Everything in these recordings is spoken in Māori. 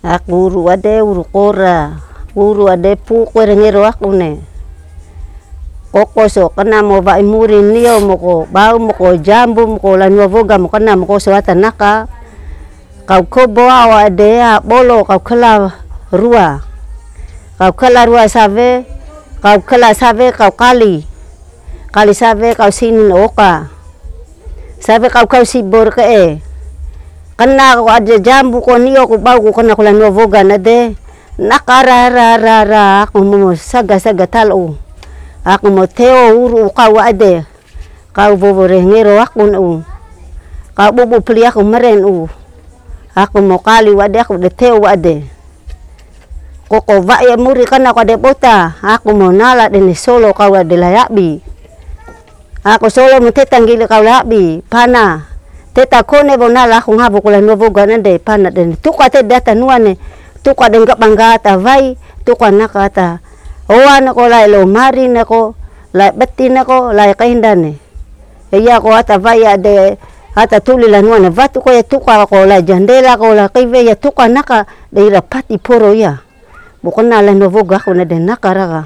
Aku uru ade uru kora. Uru ade pu ngero aku ne. Koko so kana mo ba imuri nio mo ko bau mo ko jambu mo ko la nuavoga mo kana mo ko so atanaka. Kau kobo awa ade a bolo kau kala rua. Kau kala rua save, kau kala save kau kali. Kali save kau sini oka. Save kau sibor ke e. Kana ko aja jambu ko nio ko bau ko kana ko la nuavoga nade. Nakara aku mo saga talo. Aku mo teo uru kau ade. Kau bobore ngero aku nu. Kau bobo peli aku meren u. Aku mo kali wade aku de teo wade. Koko vaya muri kana ko de bota. Aku mo nala de solo kau ade layabi. Aku solo mo tetanggile kau layabi. Pana. Teta kone bonala aku ngabo ko la nuavoga nade pana de. Tuka te data nuane. Tuka de ngap banggata vai. Tuka nakata. Oan ko lai lo mari nako lai beti nako lai kaindane. Iya ko ata vaya de ata tuli la nuana vatu ko ya tuka ko la jandela ko la kaive ya tuka naka de rapati poro ya. Bukona la nuavoga ko na de naka raga.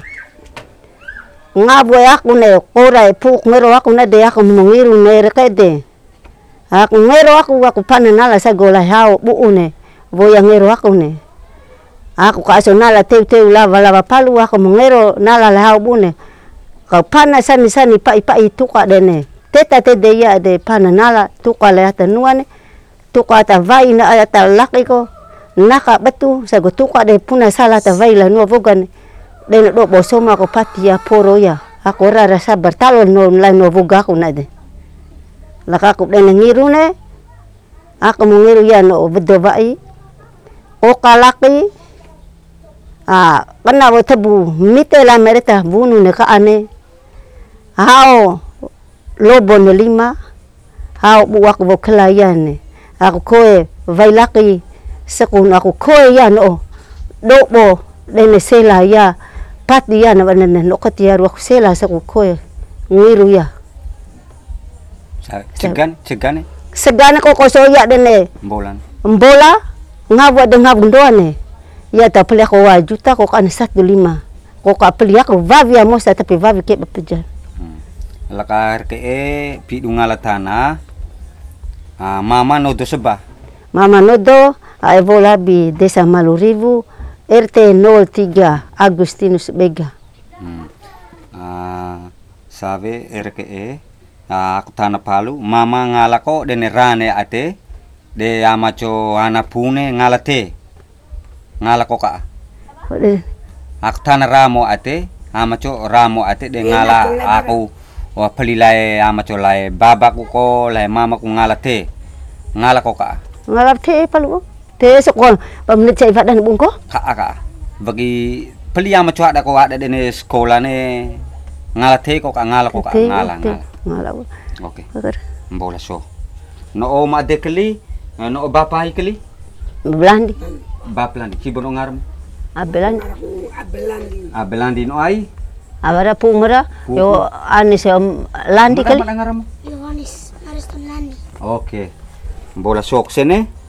Ngabo aku ne kora puk ngero aku na de aku mengiru ne rekede. Aku ngero aku pananala sa gola hao buune. Voya ngero aku ne. Aku kaso nala teu lava palu aku mengero nala lahau bune. Kau pana sani pai tuka dene. Teta te deya de pana nala tuka le ata nuane. Tuka ata vai na ata laki ko. Naka betu sago tuka de puna sala ata vai la nuavoga ne. Dene do bosoma ko pati ya poro ya. Aku rara sabar talo no la nuavoga aku na de. Laka aku dene ngiru ne. Aku mengiru ya no bedo vai. Oka laki. Kana wo tebu mite la mereta bunu ne ka ane. Hao lobo ne 5. Hao buak wo kelayane. Aku koe vai laki sekun aku koe ya no. Dobo dene sela ya. Pati ya na wanene no katiaru aku sela saku koe ngiru ya. Segane? Segane ko kosoya dene. Mbola ngabu de ngabundoane. Ya ta peli ako wajuta ko kan 15. Ko ka peli ako vavi amosa tapi vavi ke bepejan. Lakar ke pidungala tanah. Mama nodo seba. Mama nodo evola bi desa Malurivu RT 03 Agustinus Bega. Save RKE aku tanah Palu mama ngalako dene rane ate de amacho anapune ngalate. Ngalako ka. Aku tanah ramo ate amacho ramo ate de ngala aku wa pelilai amacho lai babaku ko lai mamaku ngalate. Ngalako ka. Ngalate palu. Te sekol pamenit cai fadan bungko? Ka. Bagi peli amacho ada ko ada dene sekolah ne ngalate ko ka ngalako ka ngala. Oke. Mbola so. No oma dekeli no bapa ikeli? Belandi. Baplandi, kibono ngaram? Abelandi. Abelandi no ai? Abara pumera, yo anis landi kali. Ngaram? Yohanes, Ariston Landi. Oke. Bola sok sene?